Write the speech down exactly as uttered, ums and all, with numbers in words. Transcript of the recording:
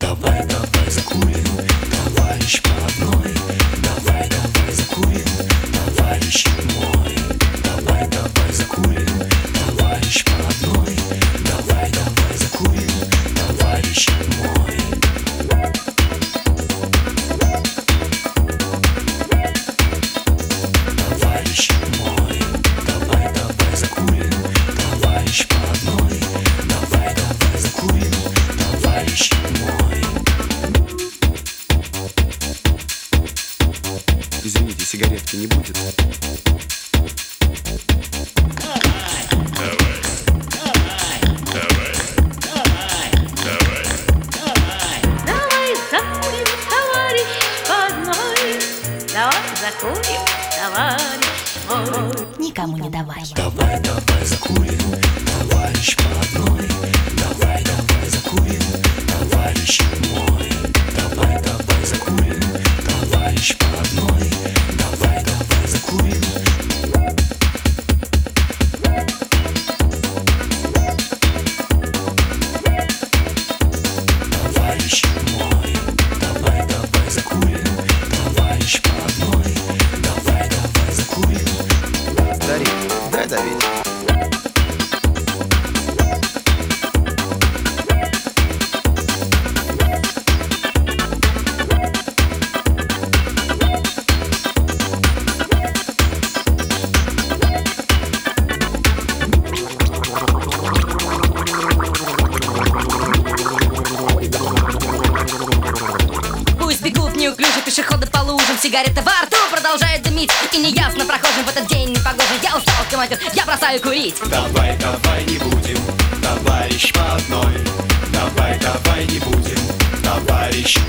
Давай, давай закурим, товарищ по одной. Давай, давай закурим, товарищ мой. Давай, давай закурим, товарищ по одной. Давай, давай закурим, товарищ мой. Товарищ мой, давай, давай закурим, товарищ по одной. Давай, давай закурим, товарищ мой. Извините, сигаретки не будет? Давай закурим, товарищ по одной. Давай закурим, товарищ мой. Никому не давай. Давай, давай закурим, товарищ по одной. Давай, давай закурим, товарищ мой. Давай, давай закурим, товарищ по одной. Давай, давай закурим. Товарищ мой, давай, давай закурим, товарищ по одной. Давай, давай закурим. Старик, дай давить. Пусть бегут неуклюже пешеходы по лужам, сигарета во рту продолжает дымить. И неясно прохожим в этот день непогожий. Я устал, командир, я бросаю курить. Давай, давай не будем, товарищ по одной. Давай, давай не будем, товарищ